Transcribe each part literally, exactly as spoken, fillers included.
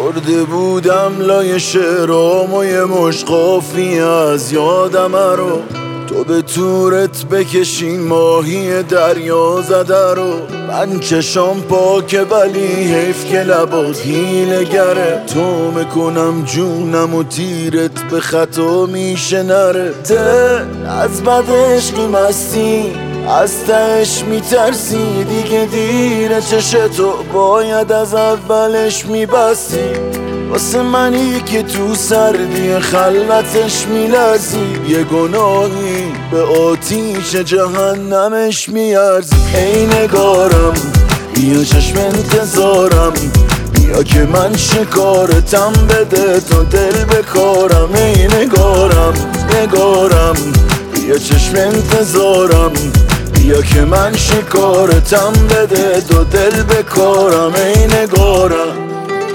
برده بودم لای شعرام و یه مشقافی از یادم رو. تو به تورت بکشین ماهی دریا زده رو. من چشام پاکه ولی حیف که لبات حیله گره. تو میکنم جونم و تیرت به خطا میشه نره. ته از بد عشقی مستی از تهش میترسی دیگه دیره. چشتو باید از اولش میبستی واسه منی که تو سردی خلوتش میلرزی. یه گناهی به آتیش جهنمش میارزی. ای نگارم بیا چشم انتظارم، بیا که من شکارتم بده تا دل بکارم. ای نگارم نگارم بیا چشم انتظارم، بیا که من شکارتم بده تا دل بکارم. ای نگارم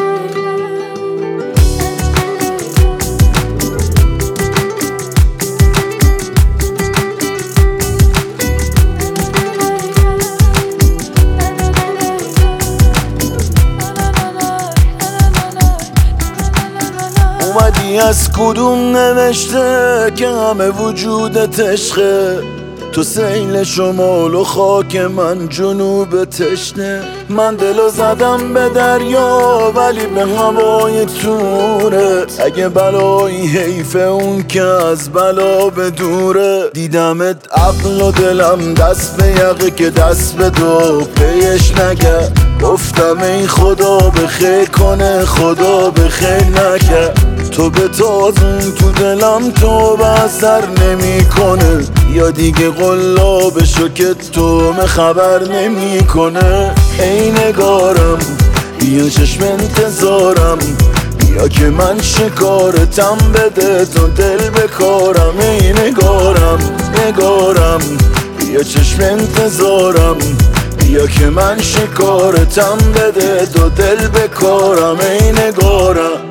اومدی از کدوم نوشته که همه وجودت عشقه. تو سیل شمال و خاک من جنوب تشنه. من دلو زدم به دریا ولی به هوای توره. اگه بلایی حیف اون که از بلا به دوره. دیدمت عقل و دلم دست به یقه که دست به دو پیش نگه. گفتم ای خدا به خیر کنه خدا به خیر نکرد. تو به تازون تو دلم تو به اثر نمی کنه. یا دیگه قلابشو که تو me خبر نمی کنه. ای نگارم بیا چشم انتظارم، بیا که من شکارتم بده تا دل بکارم. ای نگارم نگارم بیا چشم انتظارم، بیا که من شکارتم بده تا دل بکارم. ای نگارم